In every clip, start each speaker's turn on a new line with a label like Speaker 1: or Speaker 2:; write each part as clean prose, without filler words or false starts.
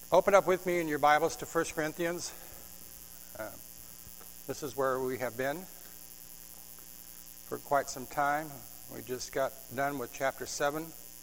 Speaker 1: Open up with me in your Bibles to 1 Corinthians. This is where we have been for quite some time. We just got done with chapter 7.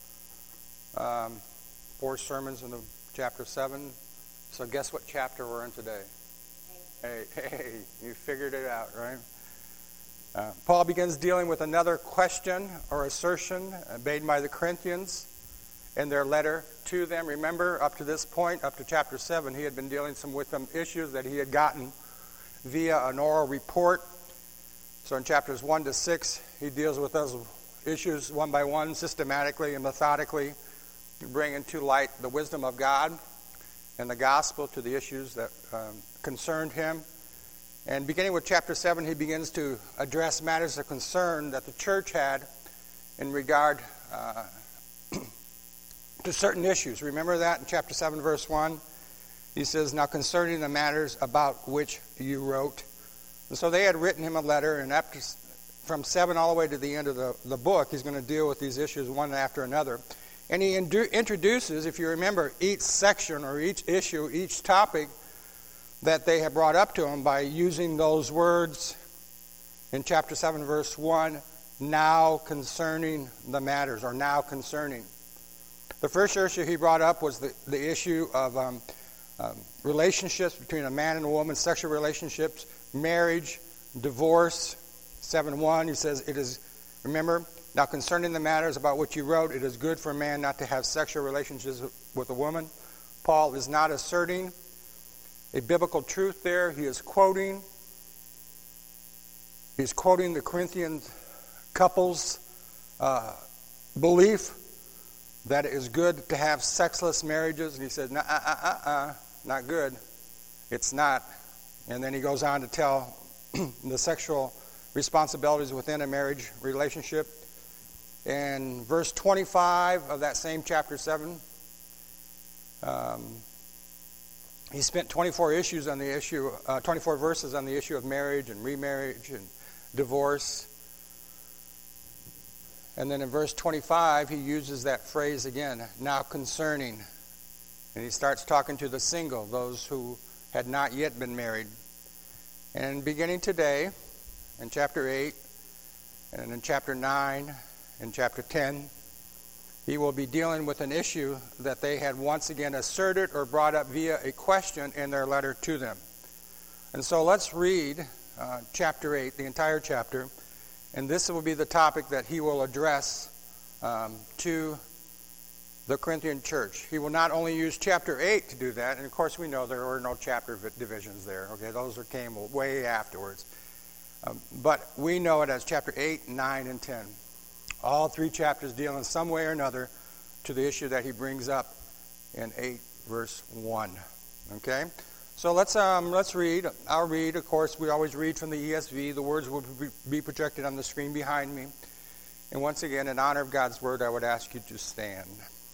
Speaker 1: 4 sermons in the chapter 7. So guess what chapter we're in today? Hey, you figured it out, right? Paul begins dealing with another question or assertion made by the Corinthians in their letter to them. Remember, up to this point, up to chapter 7, he had been dealing with some issues that he had gotten via an oral report. So in chapters 1 to 6, he deals with those issues one by one, systematically and methodically, bringing to light the wisdom of God and the gospel to the issues that concerned him. And beginning with chapter 7, he begins to address matters of concern that the church had in regard to certain issues. Remember that in chapter 7, verse 1? He says, "Now concerning the matters about which you wrote." And so they had written him a letter, and after, from 7 all the way to the end of the book, he's going to deal with these issues one after another. And he introduces, if you remember, each section or each issue, each topic that they have brought up to him by using those words in chapter 7, verse 1, "now concerning the matters," or "now concerning." The first issue he brought up was the issue of relationships between a man and a woman, sexual relationships, marriage, divorce. 7:1, he says, "It is, remember, now concerning the matters about which you wrote, it is good for a man not to have sexual relationships with a woman." Paul is not asserting a biblical truth there. He is quoting the Corinthian couple's belief that it is good to have sexless marriages. And he said, not good. It's not. And then he goes on to tell the sexual responsibilities within a marriage relationship. In verse 25 of that same chapter 7, he spent 24 verses on the issue of marriage and remarriage and divorce. And then in verse 25, he uses that phrase again, "now concerning." And he starts talking to the single, those who had not yet been married. And beginning today, in chapter 8, and in chapter 9, and chapter 10, he will be dealing with an issue that they had once again asserted or brought up via a question in their letter to them. And so let's read chapter 8, the entire chapter. And this will be the topic that he will address to the Corinthian church. He will not only use chapter 8 to do that, and of course we know there were no chapter divisions there. Okay, those came way afterwards. But we know it as chapter 8, 9, and 10. All 3 chapters deal in some way or another to the issue that he brings up in 8, verse 1. Okay? So let's read. I'll read. Of course, we always read from the ESV. The words will be projected on the screen behind me. And once again, in honor of God's word, I would ask you to stand.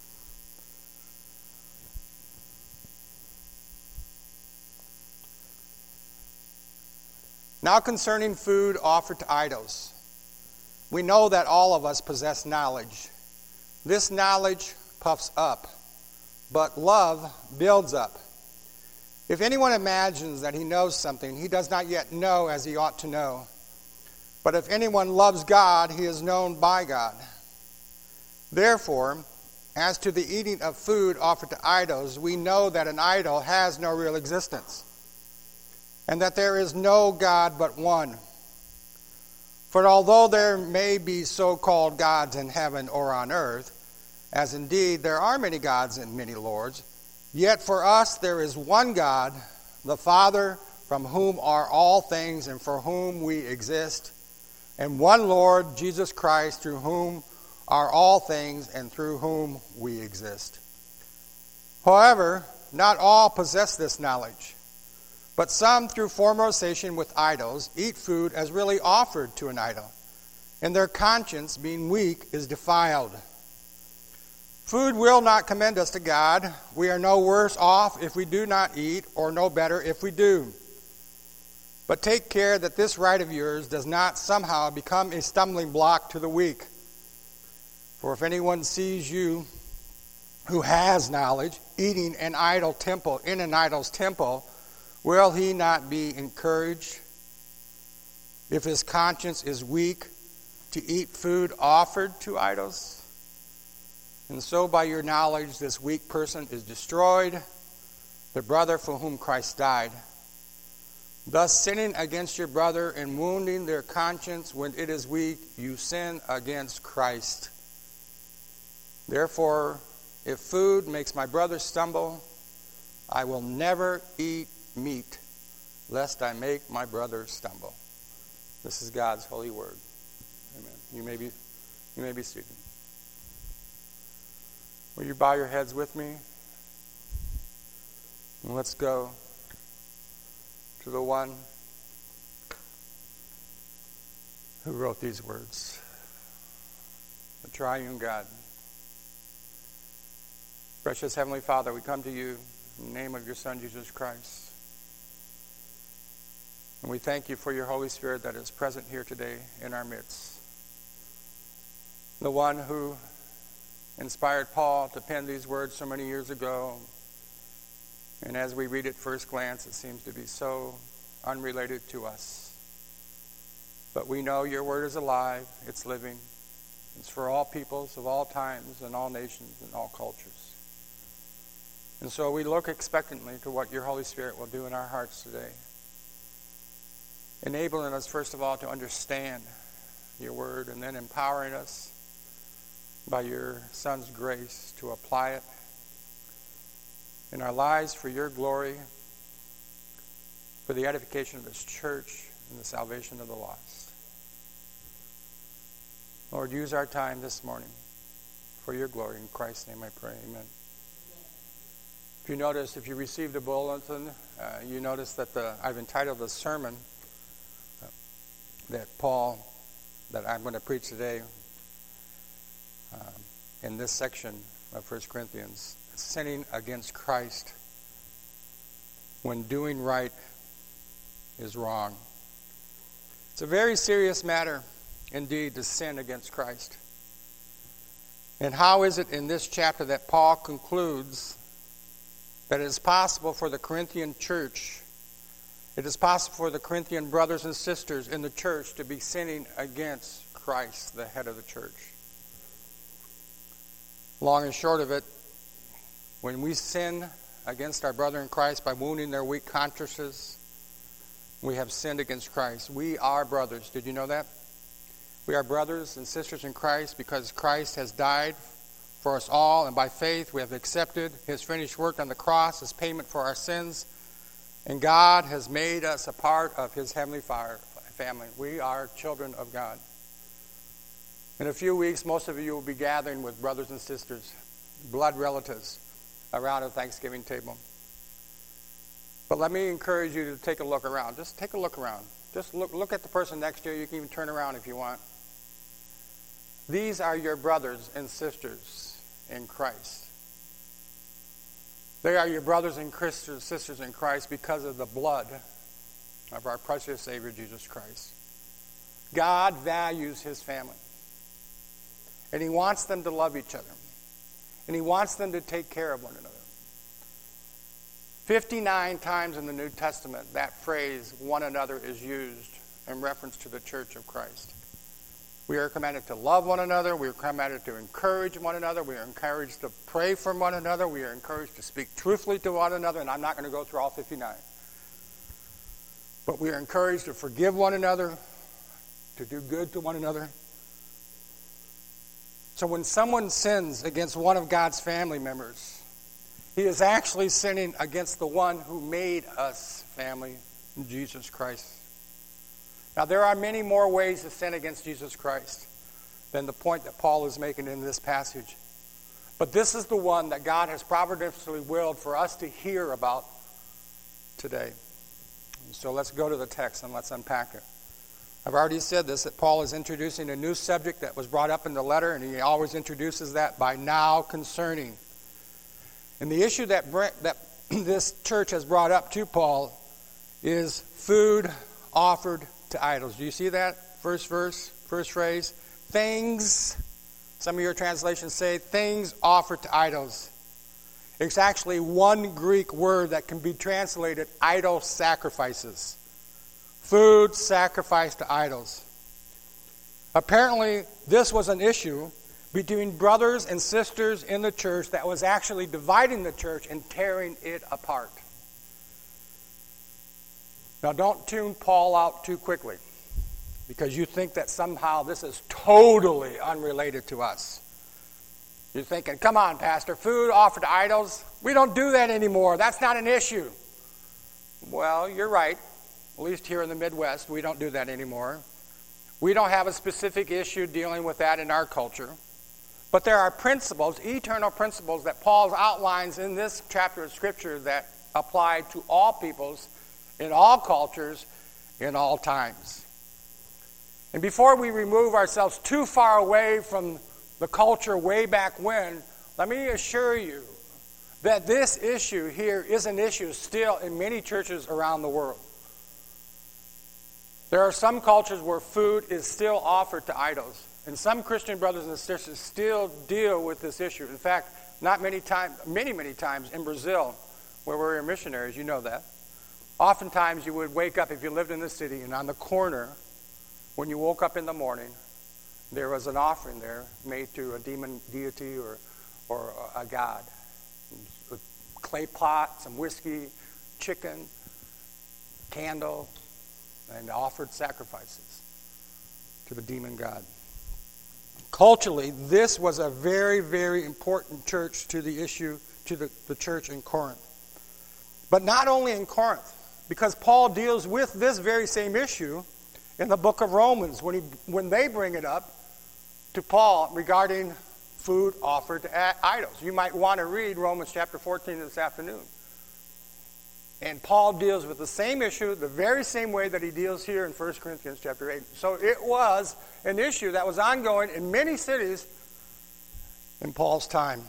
Speaker 1: "Now concerning food offered to idols, we know that all of us possess knowledge. This knowledge puffs up, but love builds up. If anyone imagines that he knows something, he does not yet know as he ought to know. But if anyone loves God, he is known by God. Therefore, as to the eating of food offered to idols, we know that an idol has no real existence, and that there is no God but one. For although there may be so-called gods in heaven or on earth, as indeed there are many gods and many lords, yet for us there is one God, the Father, from whom are all things and for whom we exist, and one Lord, Jesus Christ, through whom are all things and through whom we exist. However, not all possess this knowledge, but some, through fornication with idols, eat food as really offered to an idol, and their conscience, being weak, is defiled. Food will not commend us to God. We are no worse off if we do not eat, or no better if we do. But take care that this right of yours does not somehow become a stumbling block to the weak. For if anyone sees you who has knowledge, eating in an idol's temple, will he not be encouraged if his conscience is weak to eat food offered to idols? And so by your knowledge, this weak person is destroyed, the brother for whom Christ died. Thus, sinning against your brother and wounding their conscience when it is weak, you sin against Christ. Therefore, if food makes my brother stumble, I will never eat meat, lest I make my brother stumble. This is God's holy word. Amen. You may be seated. Will you bow your heads with me? And let's go to the one who wrote these words, the triune God. Precious Heavenly Father, we come to you in the name of your Son, Jesus Christ. And we thank you for your Holy Spirit that is present here today in our midst. The one who inspired Paul to pen these words so many years ago. And as we read at first glance, it seems to be so unrelated to us. But we know your word is alive, it's living. It's for all peoples of all times and all nations and all cultures. And so we look expectantly to what your Holy Spirit will do in our hearts today. Enabling us, first of all, to understand your word, and then empowering us by your Son's grace to apply it in our lives for your glory, for the edification of this church and the salvation of the lost. Lord, use our time this morning for your glory. In Christ's name I pray, amen. If you received a bulletin, you notice that I've entitled the sermon that I'm going to preach today in this section of 1 Corinthians, sinning against Christ when doing right is wrong. It's a very serious matter indeed to sin against Christ. And how is it in this chapter that Paul concludes that it is possible for the Corinthian church, it is possible for the Corinthian brothers and sisters in the church to be sinning against Christ, the head of the church? Long and short of it, when we sin against our brother in Christ by wounding their weak consciences, we have sinned against Christ. We are brothers. Did you know that? We are brothers and sisters in Christ because Christ has died for us all, and by faith we have accepted his finished work on the cross as payment for our sins, and God has made us a part of his heavenly family. We are children of God. In a few weeks, most of you will be gathering with brothers and sisters, blood relatives, around a Thanksgiving table. But let me encourage you to take a look around. Just take a look around. Just look at the person next to you. You can even turn around if you want. These are your brothers and sisters in Christ. They are your brothers and sisters in Christ because of the blood of our precious Savior, Jesus Christ. God values his family. And he wants them to love each other. And he wants them to take care of one another. 59 times in the New Testament, that phrase, one another, is used in reference to the church of Christ. We are commanded to love one another. We are commanded to encourage one another. We are encouraged to pray for one another. We are encouraged to speak truthfully to one another. And I'm not going to go through all 59. But we are encouraged to forgive one another, to do good to one another. So when someone sins against one of God's family members, he is actually sinning against the one who made us family, Jesus Christ. Now, there are many more ways to sin against Jesus Christ than the point that Paul is making in this passage. But this is the one that God has providentially willed for us to hear about today. So let's go to the text and let's unpack it. I've already said this, that Paul is introducing a new subject that was brought up in the letter, and he always introduces that by now concerning. And the issue that this church has brought up to Paul is food offered to idols. Do you see that? First verse, first phrase. Things, some of your translations say, things offered to idols. It's actually one Greek word that can be translated idol sacrifices. Food sacrificed to idols. Apparently, this was an issue between brothers and sisters in the church that was actually dividing the church and tearing it apart. Now, don't tune Paul out too quickly, because you think that somehow this is totally unrelated to us. You're thinking, come on, Pastor, food offered to idols? We don't do that anymore. That's not an issue. Well, you're right. At least here in the Midwest, we don't do that anymore. We don't have a specific issue dealing with that in our culture. But there are principles, eternal principles, that Paul outlines in this chapter of Scripture that apply to all peoples, in all cultures, in all times. And before we remove ourselves too far away from the culture way back when, let me assure you that this issue here is an issue still in many churches around the world. There are some cultures where food is still offered to idols. And some Christian brothers and sisters still deal with this issue. In fact, many times in Brazil, where we're missionaries, you know that. Oftentimes you would wake up, if you lived in the city, and on the corner, when you woke up in the morning, there was an offering there made to a demon deity or a god. A clay pot, some whiskey, chicken, candle, and offered sacrifices to the demon god. Culturally, this was a very, very important church to the issue, to the church in Corinth. But not only in Corinth, because Paul deals with this very same issue in the book of Romans when they bring it up to Paul regarding food offered to idols. You might want to read Romans chapter 14 this afternoon. And Paul deals with the same issue the very same way that he deals here in 1 Corinthians chapter 8. So it was an issue that was ongoing in many cities in Paul's time.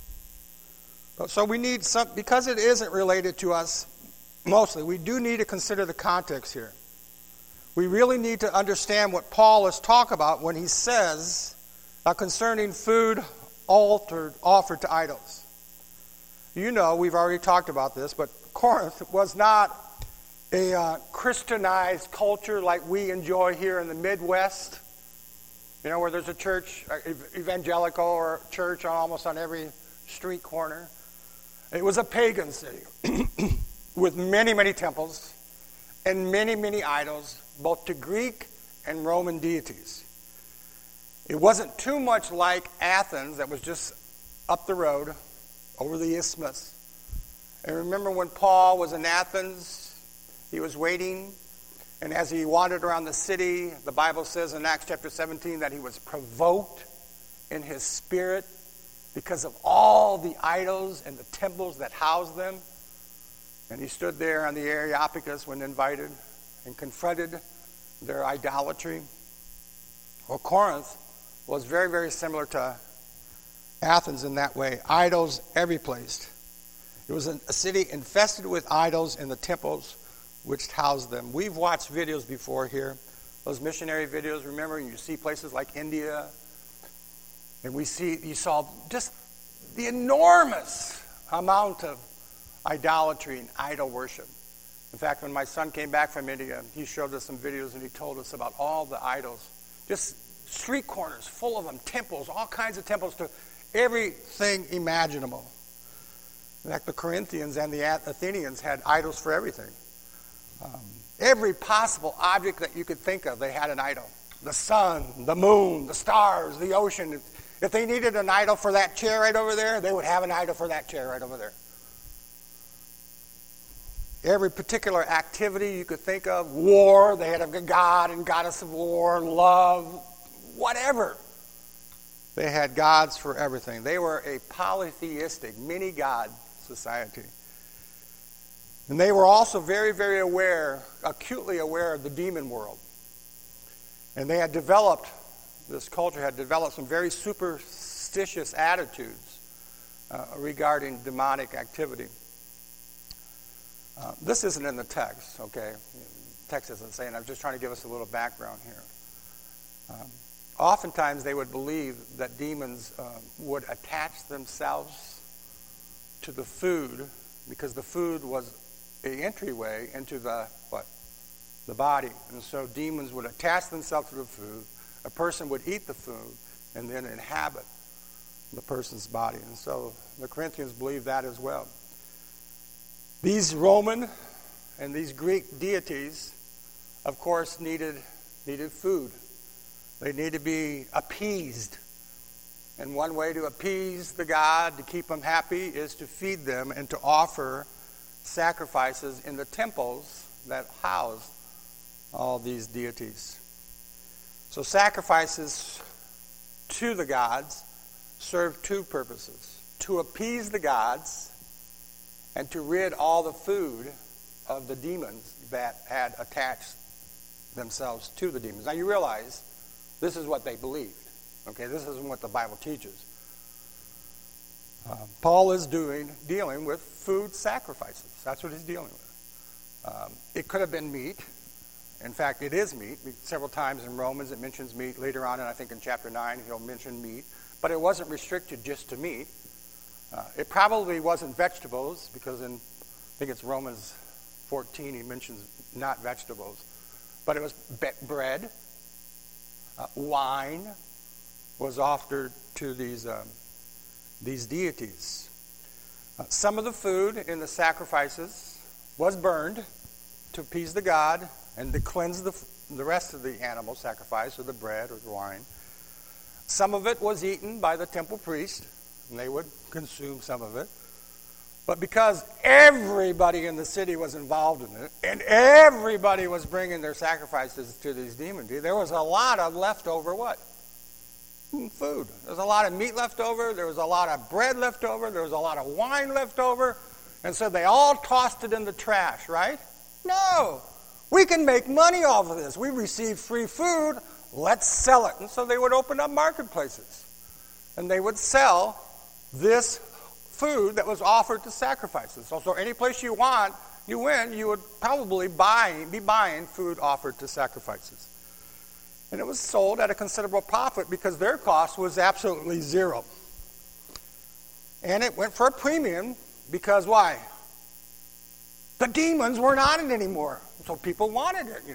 Speaker 1: So we need some, because it isn't related to us mostly, we do need to consider the context here. We really need to understand what Paul is talking about when he says concerning food offered to idols. You know, we've already talked about this, but Corinth was not a Christianized culture like we enjoy here in the Midwest. You know, where there's a church, evangelical or church almost on every street corner. It was a pagan city with many, many temples and many, many idols, both to Greek and Roman deities. It wasn't too much like Athens that was just up the road over the isthmus. And remember when Paul was in Athens, he was waiting, and as he wandered around the city, the Bible says in Acts chapter 17 that he was provoked in his spirit because of all the idols and the temples that housed them. And he stood there on the Areopagus when invited and confronted their idolatry. Well, Corinth was very, very similar to Athens in that way. Idols every place. It was a city infested with idols in the temples which housed them. We've watched videos before here, those missionary videos. Remember, you see places like India, and you saw just the enormous amount of idolatry and idol worship. In fact, when my son came back from India, he showed us some videos and he told us about all the idols. Just street corners full of them, temples, all kinds of temples to everything imaginable. In fact, the Corinthians and the Athenians had idols for everything. Every possible object that you could think of, they had an idol. The sun, the moon, the stars, the ocean. If they needed an idol for that chair right over there, they would have an idol for that chair right over there. Every particular activity you could think of, war, they had a god and goddess of war, love, whatever. They had gods for everything. They were a polytheistic, many-god society. And they were also very, very aware, acutely aware of the demon world. And they had developed, this culture had developed some very superstitious attitudes regarding demonic activity. This isn't in the text, okay? The text isn't saying, I'm just trying to give us a little background here. Oftentimes they would believe that demons would attach themselves to the food, because the food was the entryway into the body. And so demons would attach themselves to the food. A person would eat the food and then inhabit the person's body. And so the Corinthians believed that as well. These Roman and these Greek deities, of course, needed food. They needed to be appeased. And one way to appease the god, to keep them happy, is to feed them and to offer sacrifices in the temples that housed all these deities. So sacrifices to the gods served two purposes: to appease the gods and to rid all the food of the demons that had attached themselves to the demons. Now you realize this is what they believed. Okay, this isn't what the Bible teaches. Paul is dealing with food sacrifices. That's what he's dealing with. It could have been meat. In fact, it is meat. Several times in Romans it mentions meat. Later on, and I think in chapter 9, he'll mention meat. But it wasn't restricted just to meat. It probably wasn't vegetables, because in, I think it's Romans 14, he mentions not vegetables. But it was bread, wine was offered to these deities. Some of the food in the sacrifices was burned to appease the god and to cleanse the rest of the animal sacrifice, or the bread or the wine. Some of it was eaten by the temple priest, and they would consume some of it. But because everybody in the city was involved in it, and everybody was bringing their sacrifices to these deities, there was a lot of leftover what? Food. There was a lot of meat left over. There was a lot of bread left over. There was a lot of wine left over. And so they all tossed it in the trash, right? No. We can make money off of this. We receive free food. Let's sell it. And so they would open up marketplaces. And they would sell this food that was offered to sacrifices. So any place you went, you would probably be buying food offered to sacrifices. And it was sold at a considerable profit because their cost was absolutely zero. And it went for a premium because why? The demons weren't on it anymore. So people wanted it,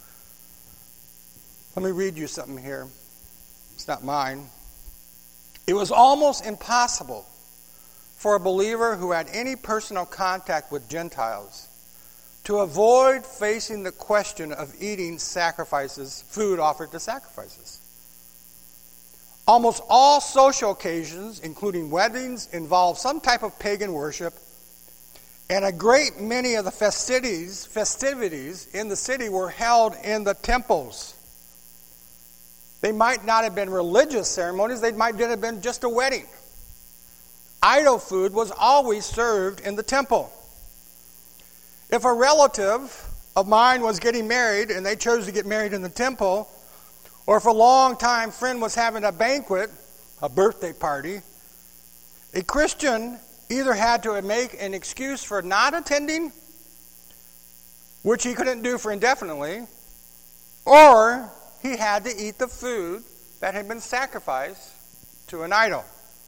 Speaker 1: Let me read you something here. It's not mine. It was almost impossible for a believer who had any personal contact with Gentiles to avoid facing the question of eating sacrifices, food offered to sacrifices. Almost all social occasions, including weddings, involve some type of pagan worship, and a great many of the festivities in the city were held in the temples. They might not have been religious ceremonies, they might have been just a wedding. Idol food was always served in the temple. If a relative of mine was getting married and they chose to get married in the temple, or if a longtime friend was having a banquet, a birthday party, a Christian either had to make an excuse for not attending, which he couldn't do for indefinitely, or he had to eat the food that had been sacrificed to an idol.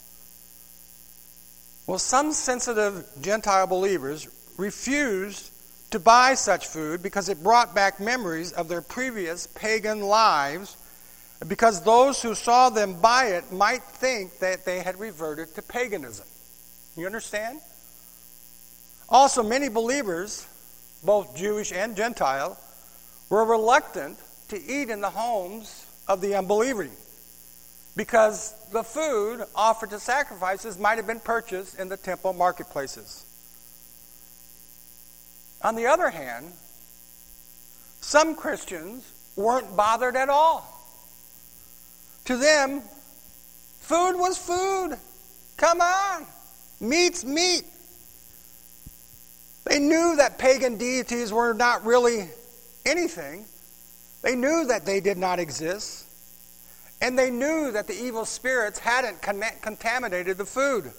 Speaker 1: Well, some sensitive Gentile believers refused to buy such food because it brought back memories of their previous pagan lives, because those who saw them buy it might think that they had reverted to paganism. You understand? Also, many believers, both Jewish and Gentile, were reluctant to eat in the homes of the unbeliever, because the food offered to sacrifices might have been purchased in the temple marketplaces. On the other hand, some Christians weren't bothered at all. To them, food was food. Come on. Meat's meat. They knew that pagan deities were not really anything. They knew that they did not exist. And they knew that the evil spirits hadn't contaminated the food.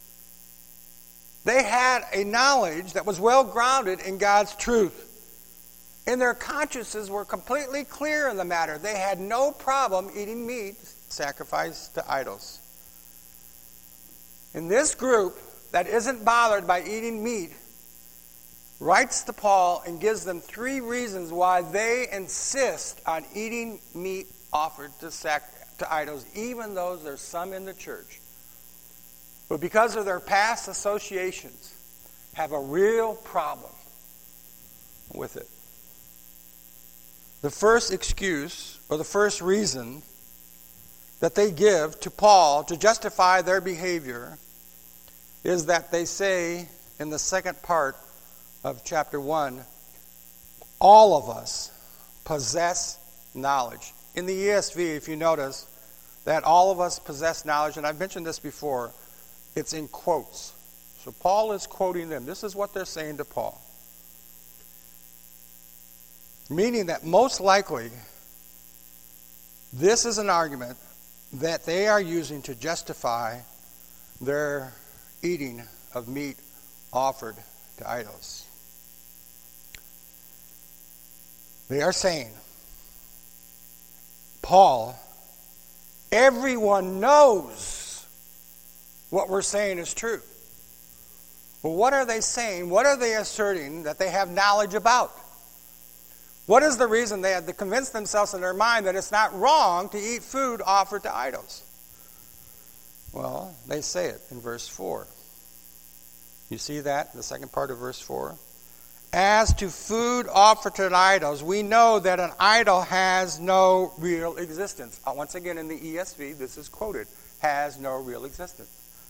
Speaker 1: They had a knowledge that was well grounded in God's truth. And their consciences were completely clear in the matter. They had no problem eating meat sacrificed to idols. In this group, that isn't bothered by eating meat writes to Paul and gives them 3 reasons why they insist on eating meat offered to idols, even though there's some in the church who, because of their past associations, have a real problem with it. The first excuse, or the first reason that they give to Paul to justify their behavior is that they say in the second part of chapter 1, all of us possess knowledge. In the ESV, if you notice, that all of us possess knowledge, and I've mentioned this before, it's in quotes. So Paul is quoting them. This is what they're saying to Paul. Meaning that most likely, this is an argument that they are using to justify their eating of meat offered to idols. They are saying, Paul, everyone knows what we're saying is true. Well, what are they saying? What are they asserting that they have knowledge about? What is the reason they had to convince themselves in their mind that it's not wrong to eat food offered to idols? Well, they say it in verse 4. You see that in the second part of verse 4? As to food offered to idols, we know that an idol has no real existence. Once again, in the ESV, this is quoted, has no real existence.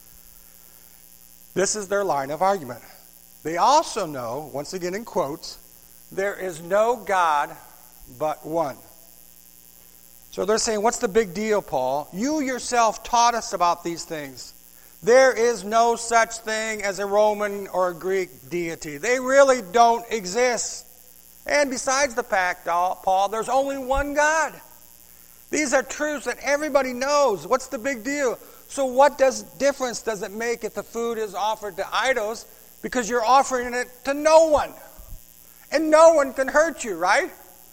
Speaker 1: This is their line of argument. They also know, once again in quotes, there is no God but one. So they're saying, what's the big deal, Paul? You yourself taught us about these things. There is no such thing as a Roman or a Greek deity. They really don't exist. And besides the fact, Paul, there's only one God. These are truths that everybody knows. What's the big deal? So what difference does it make if the food is offered to idols? Because you're offering it to no one. And no one can hurt you, right?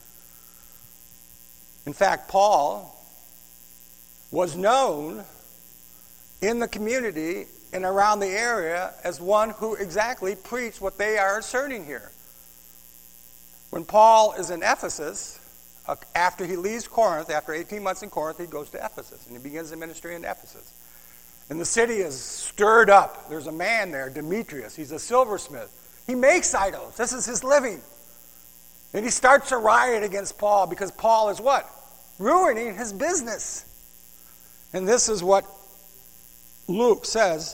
Speaker 1: In fact, Paul was known in the community and around the area as one who exactly preached what they are asserting here. When Paul is in Ephesus, after he leaves Corinth, after 18 months in Corinth, he goes to Ephesus, and he begins the ministry in Ephesus. And the city is stirred up. There's a man there, Demetrius. He's a silversmith. He makes idols. This is his living. And he starts a riot against Paul because Paul is what? Ruining his business. And this is what Luke says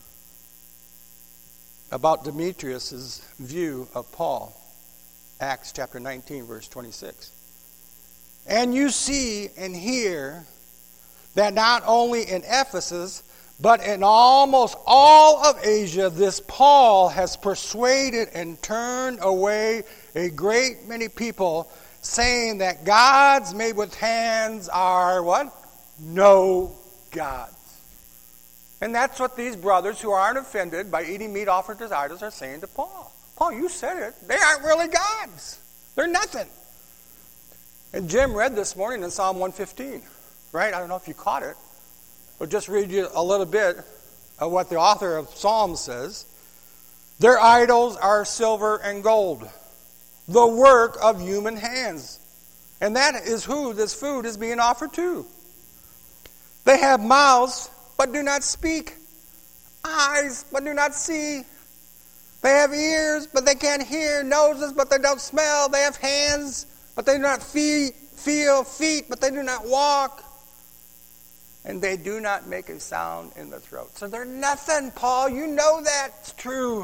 Speaker 1: about Demetrius' view of Paul. Acts chapter 19, verse 26. And you see and hear that not only in Ephesus, but in almost all of Asia, this Paul has persuaded and turned away a great many people, saying that gods made with hands are what? No gods. And that's what these brothers who aren't offended by eating meat offered to idols are saying to Paul. Paul, you said it. They aren't really gods. They're nothing. And Jim read this morning in Psalm 115, right? I don't know if you caught it. I'll just read you a little bit of what the author of Psalms says. Their idols are silver and gold, the work of human hands. And that is who this food is being offered to. They have mouths, but do not speak. Eyes, but do not see. They have ears, but they can't hear. Noses, but they don't smell. They have hands, but they do not feel. Feet, but they do not walk. And they do not make a sound in the throat. So they're nothing, Paul. You know that's true.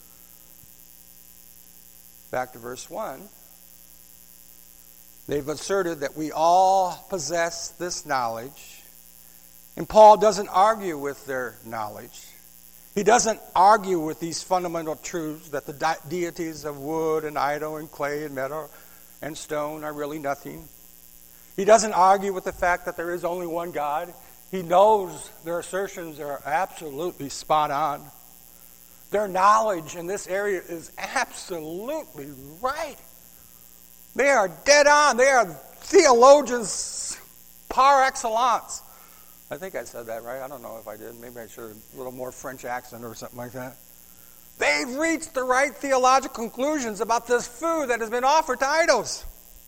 Speaker 1: Back to verse 1. They've asserted that we all possess this knowledge. And Paul doesn't argue with their knowledge. He doesn't argue with these fundamental truths that the deities of wood and idol and clay and metal and stone are really nothing. He doesn't argue with the fact that there is only one God. He knows their assertions are absolutely spot on. Their knowledge in this area is absolutely right. They are dead on. They are theologians par excellence. I think I said that right. I don't know if I did. Maybe I should have a little more French accent or something like that. They've reached the right theological conclusions about this food that has been offered to idols.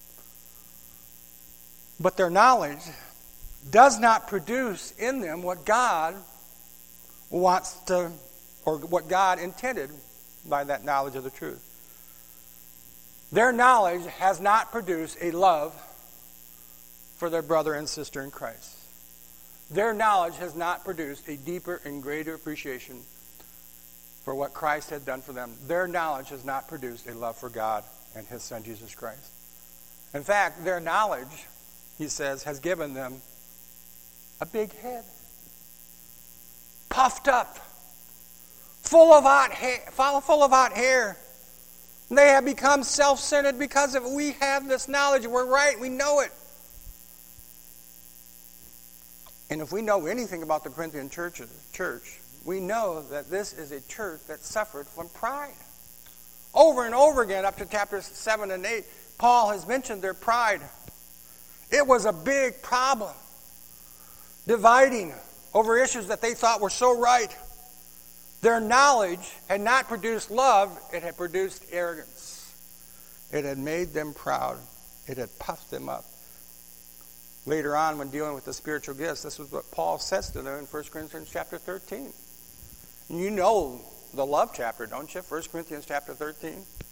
Speaker 1: But their knowledge does not produce in them what God wants to, or what God intended by that knowledge of the truth. Their knowledge has not produced a love for their brother and sister in Christ. Their knowledge has not produced a deeper and greater appreciation for what Christ had done for them. Their knowledge has not produced a love for God and His Son, Jesus Christ. In fact, their knowledge, he says, has given them a big head. Puffed up. Full of hot hair. They have become self-centered because of we have this knowledge. We're right. We know it. And if we know anything about the Corinthian church, we know that this is a church that suffered from pride. Over and over again, up to chapters 7 and 8, Paul has mentioned their pride. It was a big problem, dividing over issues that they thought were so right. Their knowledge had not produced love, it had produced arrogance. It had made them proud. It had puffed them up. Later on, when dealing with the spiritual gifts, this is what Paul says to them in 1 Corinthians chapter 13. You know the love chapter, don't you? 1 Corinthians chapter 13.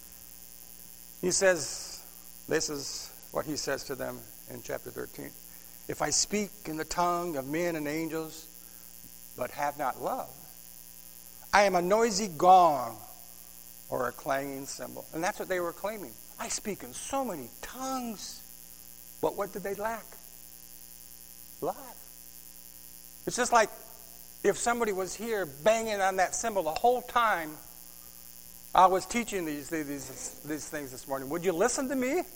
Speaker 1: He says, this is what he says to them in chapter 13. If I speak in the tongue of men and angels, but have not love, I am a noisy gong or a clanging cymbal. And that's what they were claiming. I speak in so many tongues. But what did they lack? Love. It's just like if somebody was here banging on that cymbal the whole time I was teaching these things this morning. Would you listen to me?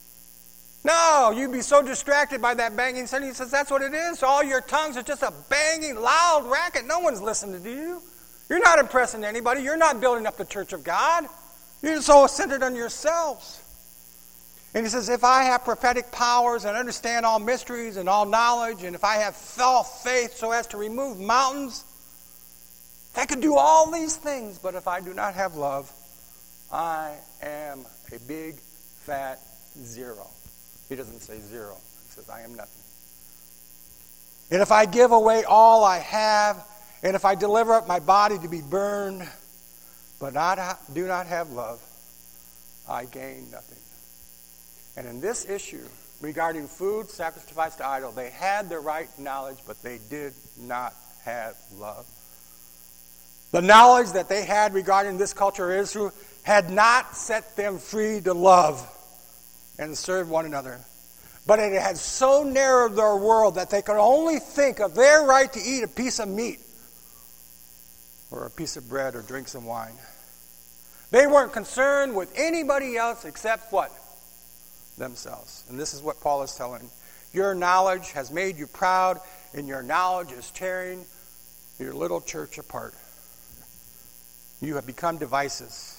Speaker 1: No, you'd be so distracted by that banging cymbal. He says that's what it is. All your tongues are just a banging, loud racket. No one's listening to you. You're not impressing anybody. You're not building up the church of God. You're so centered on yourselves. And he says, if I have prophetic powers and understand all mysteries and all knowledge, and if I have faith so as to remove mountains, if I could do all these things, but if I do not have love, I am a big, fat zero. He doesn't say zero. He says, I am nothing. And if I give away all I have, and if I deliver up my body to be burned, but do not have love, I gain nothing. And in this issue, regarding food sacrificed to idol, they had the right knowledge, but they did not have love. The knowledge that they had regarding this culture of Israel had not set them free to love and serve one another. But it had so narrowed their world that they could only think of their right to eat a piece of meat or a piece of bread or drink some wine. They weren't concerned with anybody else except what? Themselves. And this is what Paul is telling. Your knowledge has made you proud, and your knowledge is tearing your little church apart. You have become devices.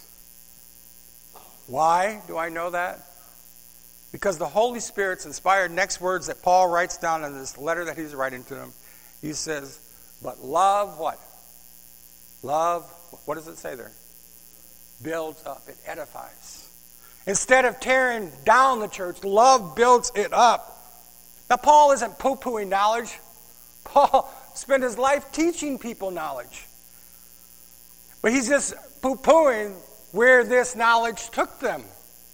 Speaker 1: Why do I know that? Because the Holy Spirit's inspired next words that Paul writes down in this letter that he's writing to them. He says, but love what? Love, what does it say there? Builds up. It edifies. Instead of tearing down the church, love builds it up. Now, Paul isn't poo-pooing knowledge. Paul spent his life teaching people knowledge. But he's just poo-pooing where this knowledge took them.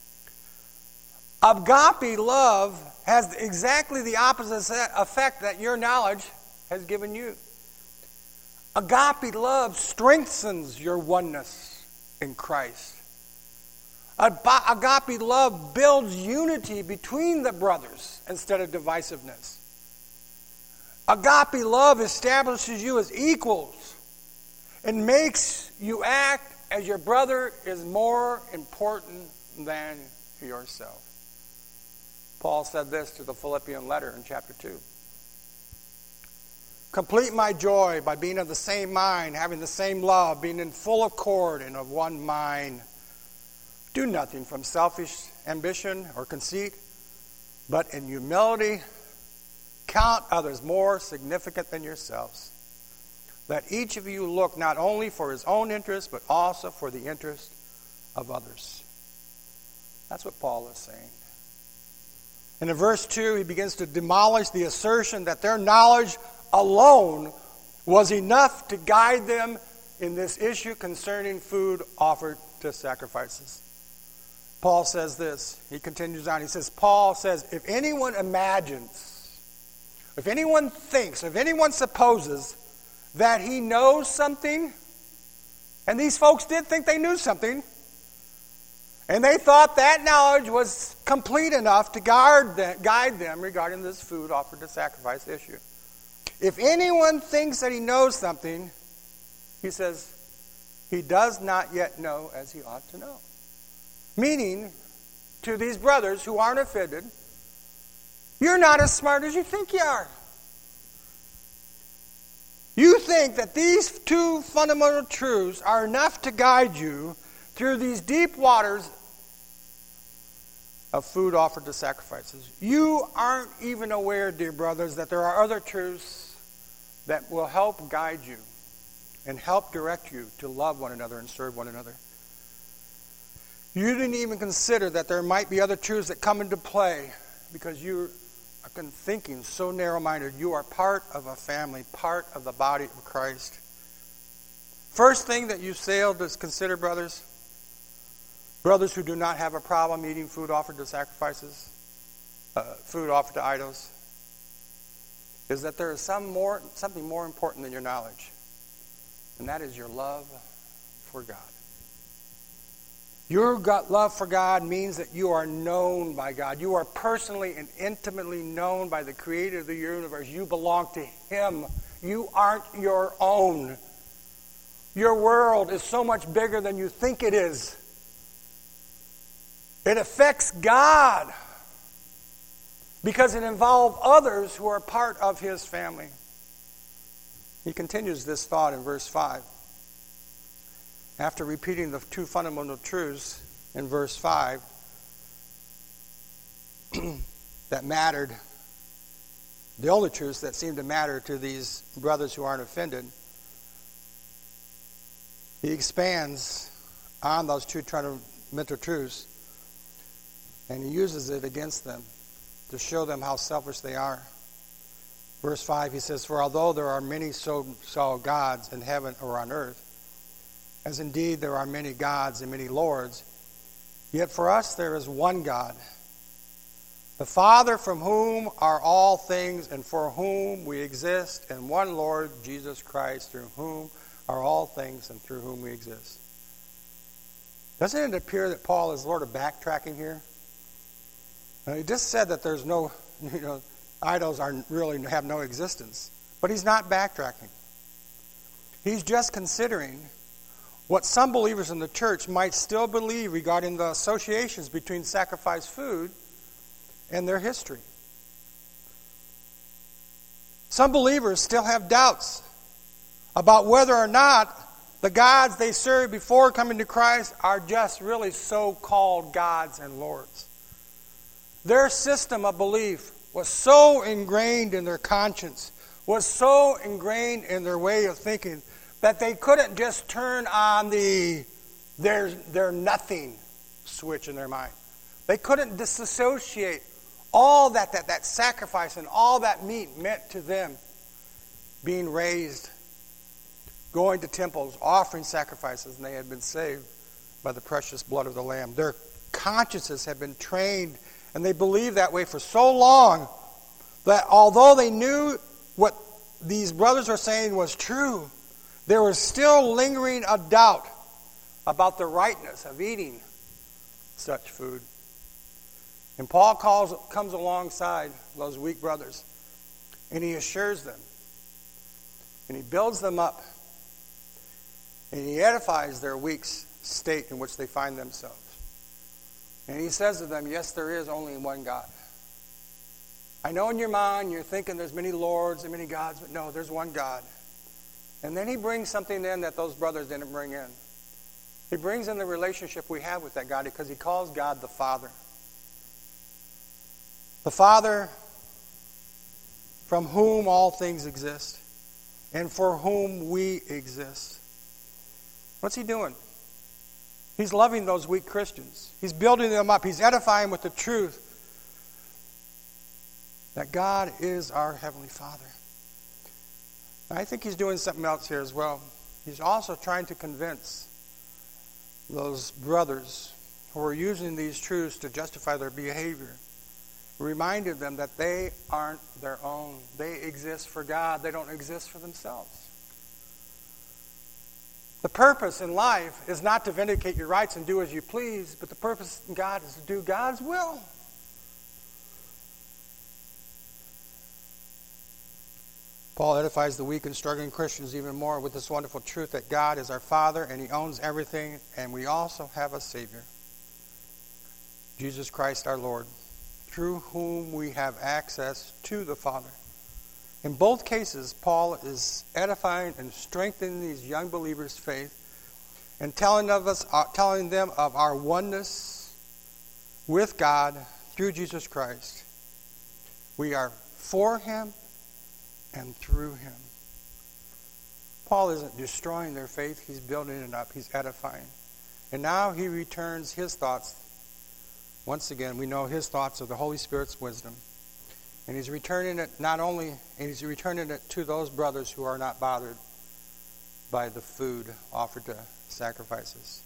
Speaker 1: Agape love has exactly the opposite effect that your knowledge has given you. Agape love strengthens your oneness in Christ. Agape love builds unity between the brothers instead of divisiveness. Agape love establishes you as equals and makes you act as your brother is more important than yourself. Paul said this to the Philippian letter in chapter 2. Complete my joy by being of the same mind, having the same love, being in full accord and of one mind. Do nothing from selfish ambition or conceit, but in humility Count others more significant than yourselves. Let each of you look not only for his own interest, but also for the interest of others. That's what Paul is saying. And in verse 2, he begins to demolish the assertion that their knowledge alone was enough to guide them in this issue concerning food offered to sacrifices. Paul says this. He continues on. He says, Paul says, if anyone imagines, if anyone thinks, if anyone supposes that he knows something, and these folks did think they knew something, and they thought that knowledge was complete enough to guide them regarding this food offered to sacrifice issue. If anyone thinks that he knows something, he says, he does not yet know as he ought to know. Meaning, to these brothers who aren't offended, you're not as smart as you think you are. You think that these two fundamental truths are enough to guide you through these deep waters of food offered to sacrifices. You aren't even aware, dear brothers, that there are other truths that will help guide you and help direct you to love one another and serve one another. You didn't even consider that there might be other truths that come into play because you are thinking so narrow-minded. You are part of a family, part of the body of Christ. First thing that you failed to consider, brothers who do not have a problem eating food offered to sacrifices, food offered to idols, is that there is something more important than your knowledge, and that is your love for God. Your love for God means that you are known by God. You are personally and intimately known by the Creator of the universe. You belong to Him. You aren't your own. Your world is so much bigger than you think it is. It affects God because it involves others who are part of His family. He continues this thought in verse 5. After repeating the two fundamental truths in verse 5 that mattered, the only truths that seemed to matter to these brothers who aren't offended, he expands on those two fundamental truths and he uses it against them to show them how selfish they are. Verse 5, he says, for although there are many so-called gods in heaven or on earth, as indeed there are many gods and many lords, yet for us there is one God, the Father from whom are all things and for whom we exist, and one Lord, Jesus Christ, through whom are all things and through whom we exist. Doesn't it appear that Paul is sort of backtracking here? He just said that there's no, idols have no existence. But he's not backtracking. He's just considering what some believers in the church might still believe regarding the associations between sacrificed food and their history. Some believers still have doubts about whether or not the gods they served before coming to Christ are just really so-called gods and lords. Their system of belief was so ingrained in their conscience, was so ingrained in their way of thinking, that they couldn't just turn on the they're nothing switch in their mind. They couldn't disassociate all that sacrifice and all that meat meant to them. Being raised, going to temples, offering sacrifices, and they had been saved by the precious blood of the Lamb. Their consciences had been trained, and they believed that way for so long that although they knew what these brothers were saying was true, there was still lingering a doubt about the rightness of eating such food. And Paul comes alongside those weak brothers, and he assures them, and he builds them up, and he edifies their weak state in which they find themselves. And he says to them, yes, there is only one God. I know in your mind you're thinking there's many lords and many gods, but no, there's one God. And then he brings something in that those brothers didn't bring in. He brings in the relationship we have with that God because he calls God the Father. The Father from whom all things exist, and for whom we exist. What's he doing? He's loving those weak Christians. He's building them up. He's edifying with the truth that God is our Heavenly Father. I think he's doing something else here as well. He's also trying to convince those brothers who are using these truths to justify their behavior. He reminded them that they aren't their own. They exist for God. They don't exist for themselves. The purpose in life is not to vindicate your rights and do as you please, but the purpose in God is to do God's will. Paul edifies the weak and struggling Christians even more with this wonderful truth that God is our Father and He owns everything, and we also have a Savior, Jesus Christ our Lord, through whom we have access to the Father. In both cases, Paul is edifying and strengthening these young believers' faith and telling them of our oneness with God through Jesus Christ. We are for Him and through Him. Paul isn't destroying their faith. He's building it up. He's edifying. And now he returns his thoughts. Once again, we know his thoughts of the Holy Spirit's wisdom. And he's returning it he's returning it to those brothers who are not bothered by the food offered to sacrifices.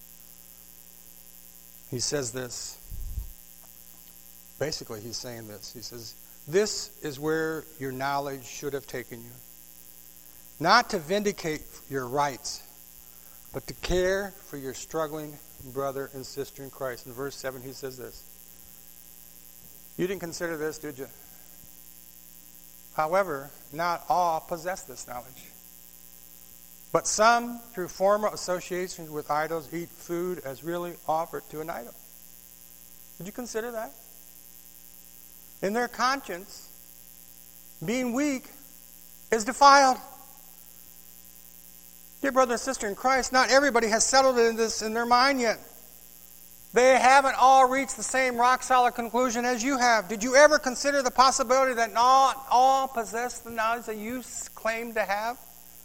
Speaker 1: He says this. Basically, he's saying this. He says, "This is where your knowledge should have taken you. Not to vindicate your rights, but to care for your struggling brother and sister in Christ." In verse 7, he says this. You didn't consider this, did you? However, not all possess this knowledge. But some, through former associations with idols, eat food as really offered to an idol. Did you consider that? In their conscience, being weak is defiled. Dear brother and sister in Christ, not everybody has settled this in their mind yet. They haven't all reached the same rock-solid conclusion as you have. Did you ever consider the possibility that not all possess the knowledge that you claim to have?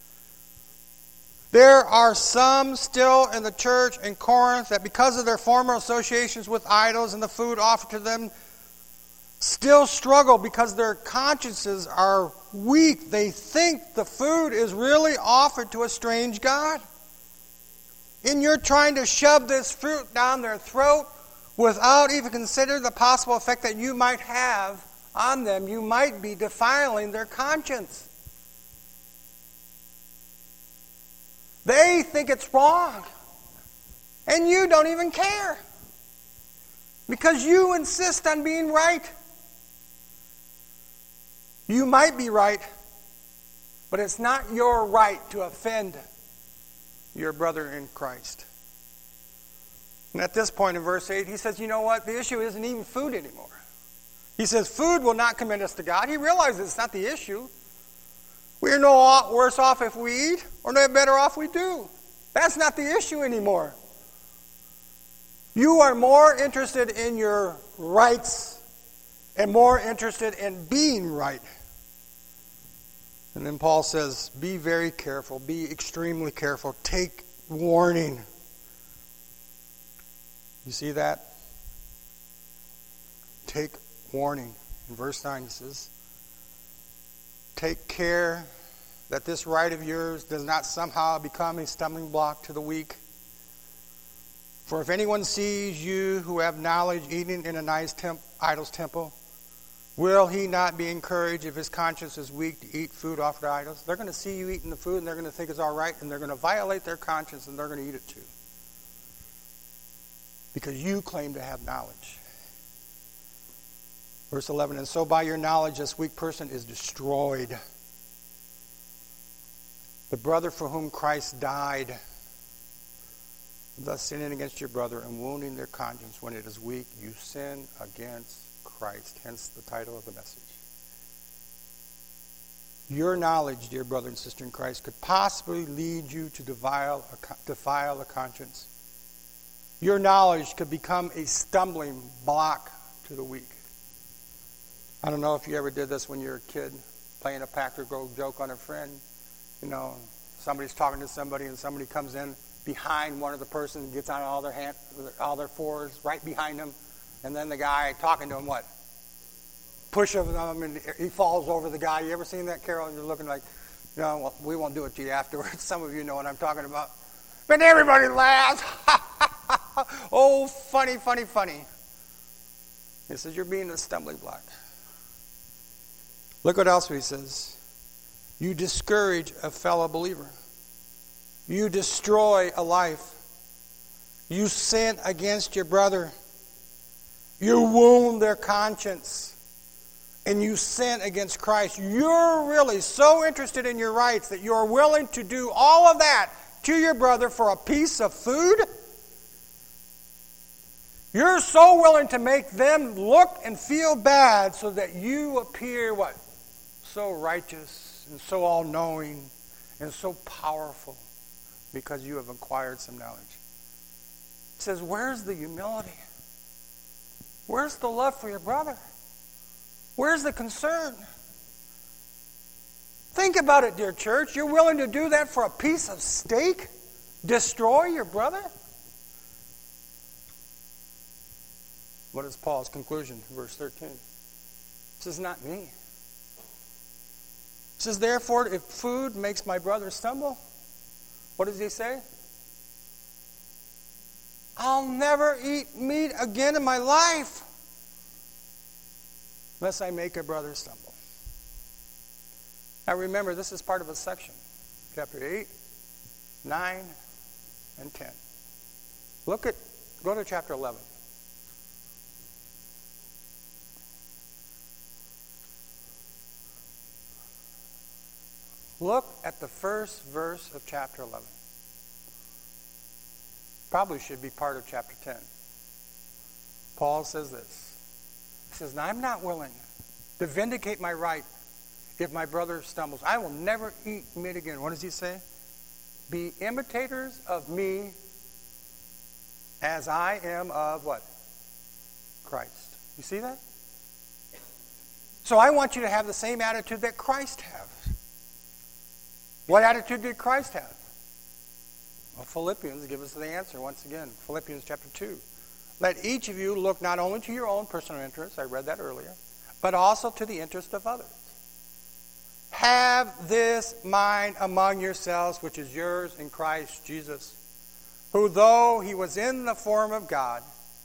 Speaker 1: There are some still in the church in Corinth that because of their former associations with idols and the food offered to them, still struggle because their consciences are weak. They think the food is really offered to a strange God. And you're trying to shove this fruit down their throat without even considering the possible effect that you might have on them. You might be defiling their conscience. They think it's wrong. And you don't even care. Because you insist on being right. You might be right, but it's not your right to offend your brother in Christ. And at this point in verse 8, he says, you know what? The issue isn't even food anymore. He says, food will not commend us to God. He realizes it's not the issue. We're no worse off if we eat, or no better off we do. That's not the issue anymore. You are more interested in your rights and more interested in being right. And then Paul says, be very careful, be extremely careful, take warning. You see that? Take warning. In verse 9 he says, take care that this right of yours does not somehow become a stumbling block to the weak. For if anyone sees you who have knowledge eating in a nice idol's temple, will he not be encouraged if his conscience is weak to eat food offered to idols? They're going to see you eating the food and they're going to think it's all right, and they're going to violate their conscience and they're going to eat it too. Because you claim to have knowledge. Verse 11, and so by your knowledge this weak person is destroyed. The brother for whom Christ died, thus sinning against your brother and wounding their conscience when it is weak, you sin against Christ, hence the title of the message. Your knowledge, dear brother and sister in Christ, could possibly lead you to defile a conscience. Your knowledge could become a stumbling block to the weak. I don't know if you ever did this when you were a kid. playing a practical joke on a friend. You know, somebody's talking to somebody and somebody comes in behind one of the person, gets on all their fours right behind them, and then the guy talking to him, what? Pushes him and he falls over the guy. You ever seen that, Carol? And you're looking like, you know, well, we won't do it to you afterwards. Some of you know what I'm talking about. But everybody laughs. Oh, funny, funny, funny. He says, you're being a stumbling block. Look what else he says. You discourage a fellow believer. You destroy a life. You sin against your brother. You wound their conscience. And you sin against Christ. You're really so interested in your rights that you're willing to do all of that to your brother for a piece of food? You're so willing to make them look and feel bad so that you appear, what? So righteous and so all-knowing and so powerful because you have acquired some knowledge. He says, where's the humility? Where's the love for your brother? Where's the concern? Think about it, dear church. You're willing to do that for a piece of steak? Destroy your brother? What is Paul's conclusion? Verse 13. He says, not me. He says, therefore, if food makes my brother stumble, what does he say? I'll never eat meat again in my life unless I make a brother stumble. Now remember, this is part of a section. Chapter 8, 9, and 10. Go to chapter 11. Look at the first verse of chapter 11. Probably should be part of chapter 10. Paul says this. He says, now I'm not willing to vindicate my right if my brother stumbles. I will never eat meat again. What does he say? Be imitators of me as I am of what? Christ. You see that? So I want you to have the same attitude that Christ had. What attitude did Christ have? Well, Philippians gives us the answer once again. Philippians chapter 2. Let each of you look not only to your own personal interests, I read that earlier, but also to the interest of others. Have this mind among yourselves, which is yours in Christ Jesus, who though he was in the form of God,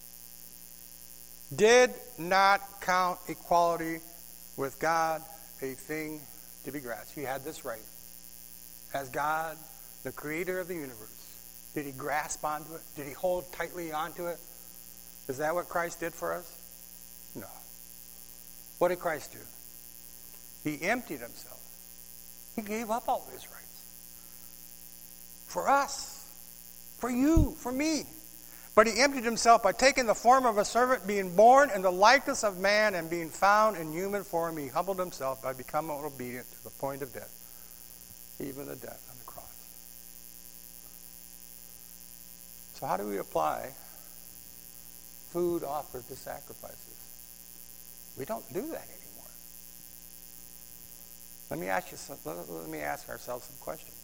Speaker 1: did not count equality with God a thing to be grasped. He had this right. As God, the creator of the universe, did he grasp onto it? Did he hold tightly onto it? Is that what Christ did for us? No. What did Christ do? He emptied himself. He gave up all of his rights. For us. For you. For me. But he emptied himself by taking the form of a servant, being born in the likeness of man, and being found in human form. He humbled himself by becoming obedient to the point of death. Even the death on the cross. So how do we apply food offered to sacrifices? We don't do that anymore. Let me ask ourselves some questions.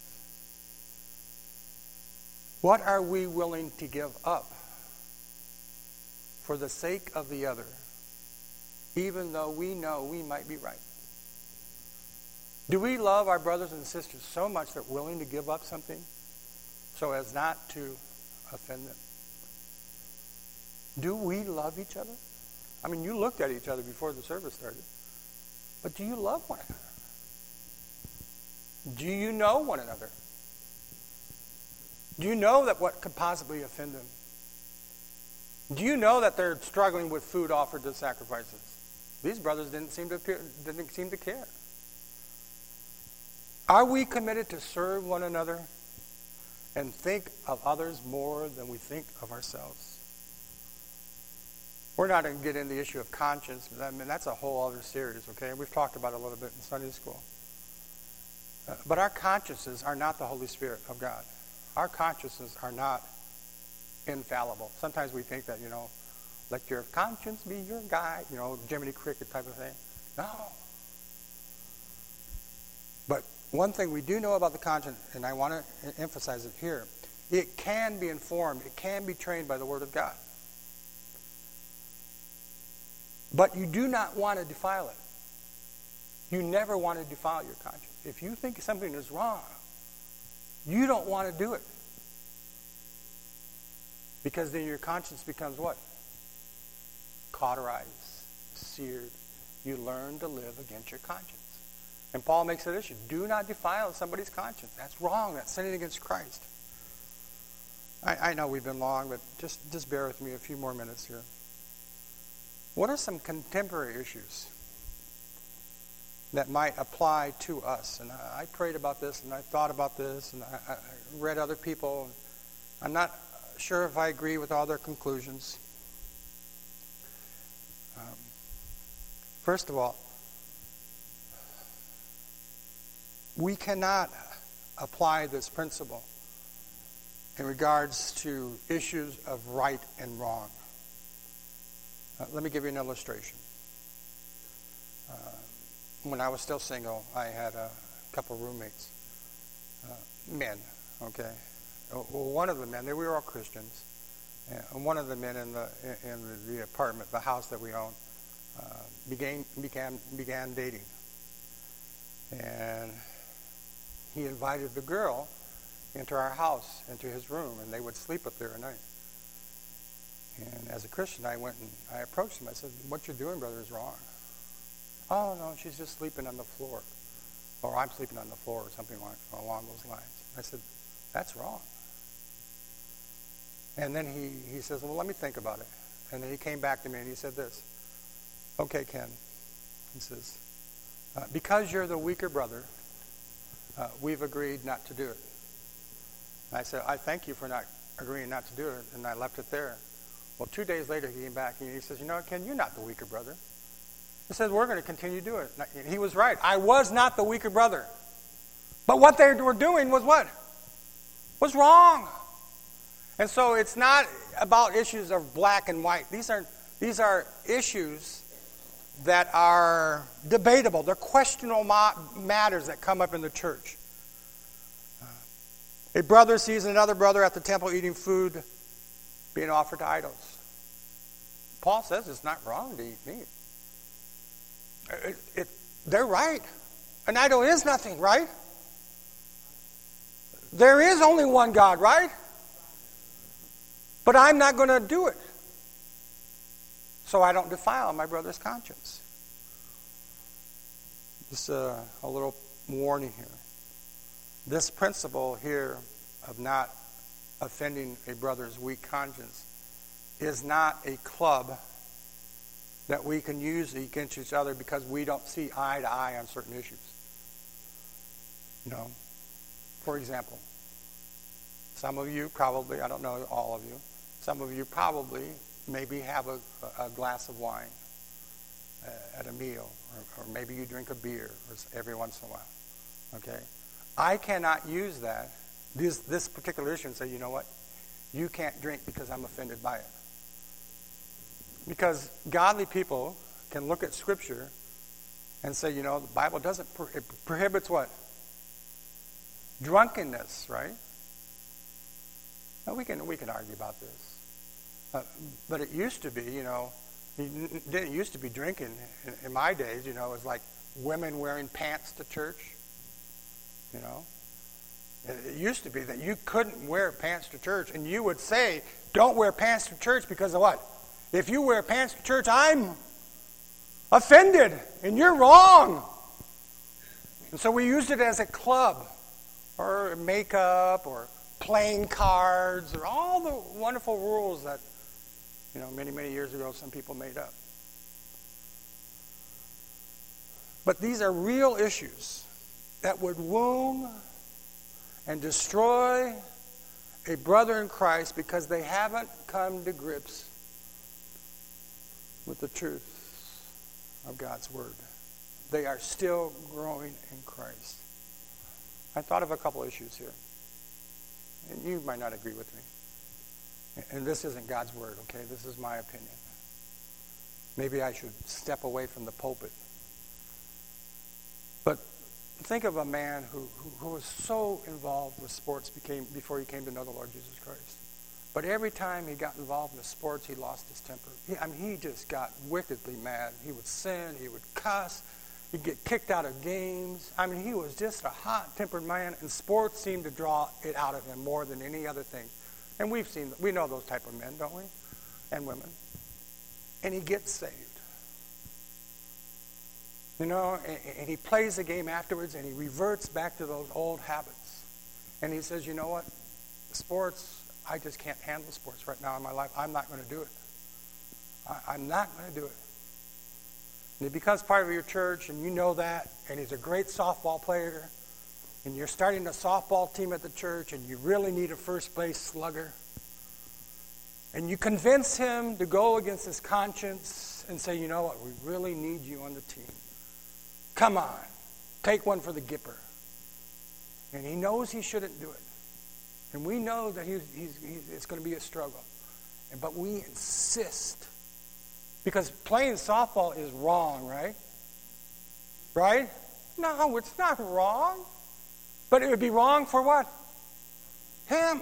Speaker 1: What are we willing to give up for the sake of the other, even though we know we might be right? Do we love our brothers and sisters so much that we're willing to give up something so as not to offend them? Do we love each other? I mean, you looked at each other before the service started. But do you love one another? Do you know one another? Do you know that what could possibly offend them? Do you know that they're struggling with food offered to sacrifices? These brothers didn't seem to care. Are we committed to serve one another and think of others more than we think of ourselves? We're not going to get into the issue of conscience. I mean, that's a whole other series, okay? We've talked about it a little bit in Sunday school. But our consciences are not the Holy Spirit of God. Our consciences are not infallible. Sometimes we think that, let your conscience be your guide, Jiminy Cricket type of thing. No. But one thing we do know about the conscience, and I want to emphasize it here, it can be informed, it can be trained by the Word of God. But you do not want to defile it. You never want to defile your conscience. If you think something is wrong, you don't want to do it. Because then your conscience becomes what? Cauterized, seared. You learn to live against your conscience. And Paul makes it an issue. Do not defile somebody's conscience. That's wrong. That's sinning against Christ. I know we've been long, but just bear with me a few more minutes here. What are some contemporary issues that might apply to us? And I prayed about this, and I thought about this, and I read other people. I'm not sure if I agree with all their conclusions. First of all, we cannot apply this principle in regards to issues of right and wrong. Let me give you an illustration. When I was still single, I had a couple roommates, men, okay? One of the men, we were all Christians, and one of the men in the apartment, the house that we owned, began dating. And he invited the girl into our house, into his room, and they would sleep up there at night. And as a Christian, I went and I approached him. I said, "What you're doing, brother, is wrong." "Oh, no, she's just sleeping on the floor." Or "I'm sleeping on the floor," or something along those lines. I said, "That's wrong." And then he says, "Well, let me think about it." And then he came back to me and he said this, "Okay, Ken," he says, "because you're the weaker brother, we've agreed not to do it." And I said, "I thank you for not agreeing not to do it," and I left it there. Well, 2 days later, he came back and he says, "You know, Ken, you're not the weaker brother." He says, "We're going to continue to do it." And he was right. I was not the weaker brother. But what they were doing was what? Was wrong. And so it's not about issues of black and white. These are issues that are debatable. They're questionable matters that come up in the church. A brother sees another brother at the temple eating food being offered to idols. Paul says it's not wrong to eat meat. They're right. An idol is nothing, right? There is only one God, right? But I'm not going to do it. So I don't defile my brother's conscience. Just a little warning here. This principle here of not offending a brother's weak conscience is not a club that we can use against each other because we don't see eye to eye on certain issues. You know, for example, some of you probably, I don't know all of you, some of you probably maybe have a glass of wine at a meal, or maybe you drink a beer every once in a while. Okay? I cannot use that, this particular issue, and say, "You know what? You can't drink because I'm offended by it." Because godly people can look at Scripture and say, you know, the Bible doesn't, it prohibits what? Drunkenness, right? Now we can argue about this. But it used to be, you know, it didn't used to be drinking in my days, you know, it was like women wearing pants to church, you know. It used to be that you couldn't wear pants to church, and you would say, "Don't wear pants to church because of what? If you wear pants to church, I'm offended, and you're wrong." And so we used it as a club, or makeup, or playing cards, or all the wonderful rules that, you know, many, many years ago some people made up. But these are real issues that would wound and destroy a brother in Christ because they haven't come to grips with the truth of God's Word. They are still growing in Christ. I thought of a couple issues here. And you might not agree with me. And this isn't God's Word, okay? This is my opinion. Maybe I should step away from the pulpit. But think of a man who was so involved with sports before he came to know the Lord Jesus Christ. But every time he got involved in sports, he lost his temper. He just got wickedly mad. He would sin. He would cuss. He'd get kicked out of games. He was just a hot-tempered man, and sports seemed to draw it out of him more than any other thing. And we know those type of men, don't we? And women. And he gets saved. And he plays the game afterwards, and he reverts back to those old habits. And he says, you know what? Sports, I just can't handle sports right now in my life. I'm not going to do it. I'm not going to do it. And he becomes part of your church, and you know that, and he's a great softball player, and you're starting a softball team at the church, and you really need a first-base slugger. And you convince him to go against his conscience and say, you know what, we really need you on the team. Come on, take one for the Gipper. And he knows he shouldn't do it. And we know that it's going to be a struggle. But we insist. Because playing softball is wrong, right? Right? No, it's not wrong. But it would be wrong for what? Him.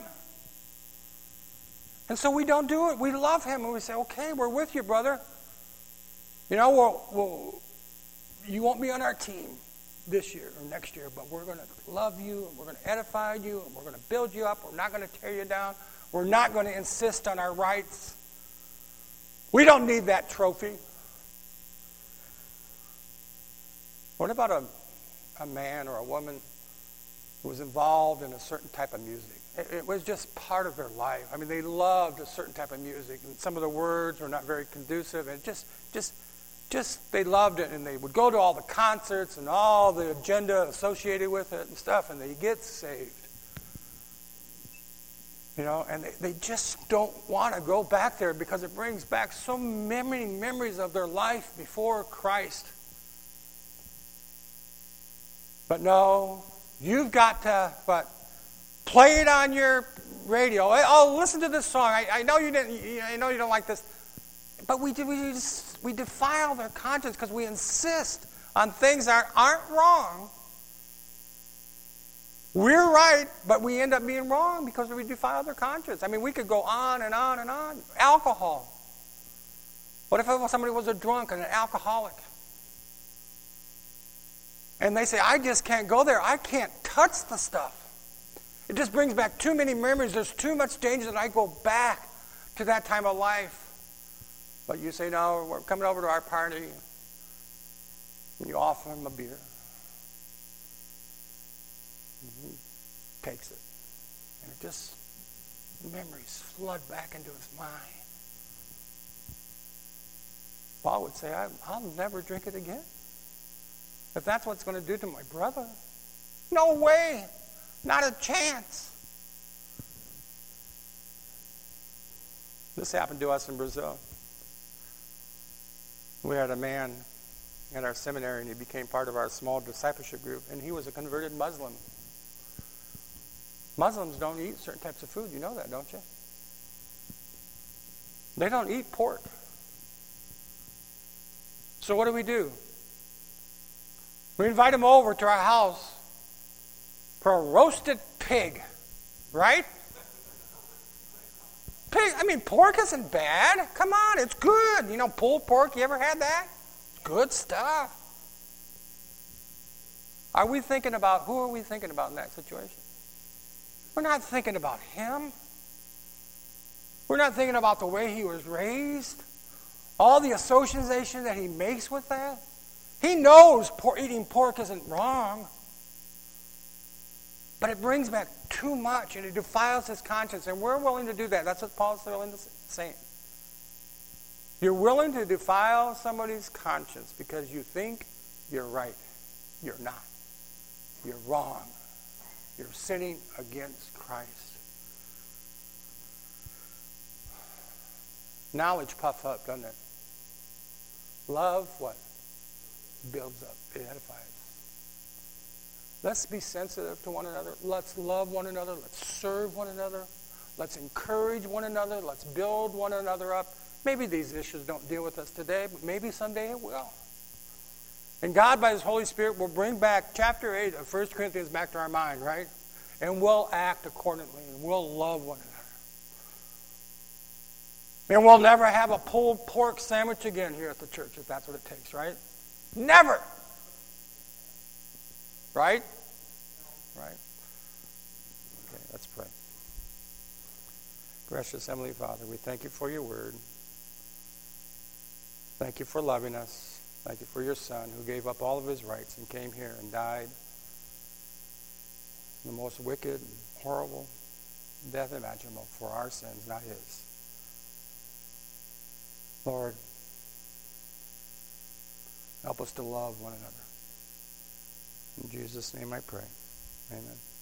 Speaker 1: And so we don't do it. We love him. And we say, okay, we're with you, brother. You won't be on our team this year or next year, but we're going to love you, and we're going to edify you, and we're going to build you up. We're not going to tear you down. We're not going to insist on our rights. We don't need that trophy. What about a man or a woman who was involved in a certain type of music? It was just part of their life. They loved a certain type of music, and some of the words were not very conducive, and just they loved it, and they would go to all the concerts and all the agenda associated with it and stuff, and they get saved. And they just don't want to go back there because it brings back so many memories of their life before Christ. But no, you've got to play it on your radio. Oh, listen to this song. I know you didn't. I know you don't like this, but we defile their conscience because we insist on things that aren't wrong. We're right, but we end up being wrong because we defile their conscience. We could go on and on and on. Alcohol. What if somebody was a drunk and an alcoholic? And they say, I just can't go there. I can't touch the stuff. It just brings back too many memories. There's too much danger that I go back to that time of life. But you say, no, we're coming over to our party. And you offer him a beer. And he takes it. And it just, memories flood back into his mind. Paul would say, I'll never drink it again. If that's what it's going to do to my brother. No way. Not a chance. This happened to us in Brazil. We had a man at our seminary, and he became part of our small discipleship group, and he was a converted Muslim. Muslims don't eat certain types of food. You know that, don't you? They don't eat pork. So what do? We invite him over to our house for a roasted pig, right? Pig, pork isn't bad. Come on, it's good. Pulled pork, you ever had that? Good stuff. Who are we thinking about in that situation? We're not thinking about him. We're not thinking about the way he was raised. All the association that he makes with that. He knows eating pork isn't wrong. But it brings back too much, and it defiles his conscience. And we're willing to do that. That's what Paul's saying. You're willing to defile somebody's conscience because you think you're right. You're not. You're wrong. You're sinning against Christ. Knowledge puffs up, doesn't it? Love, what? Builds up. It edifies. Let's be sensitive to one another. Let's love one another. Let's serve one another. Let's encourage one another. Let's build one another up. Maybe these issues don't deal with us today, but maybe someday it will. And God, by His Holy Spirit, will bring back chapter 8 of 1 Corinthians back to our mind, right? And we'll act accordingly, and we'll love one another. And we'll never have a pulled pork sandwich again here at the church, if that's what it takes, right? Never! Right? Right? Okay, let's pray. Gracious Heavenly Father, we thank You for Your word. Thank You for loving us. Thank You for Your Son who gave up all of His rights and came here and died the most wicked and horrible death imaginable for our sins, not His. Lord, help us to love one another. In Jesus' name I pray. Amen.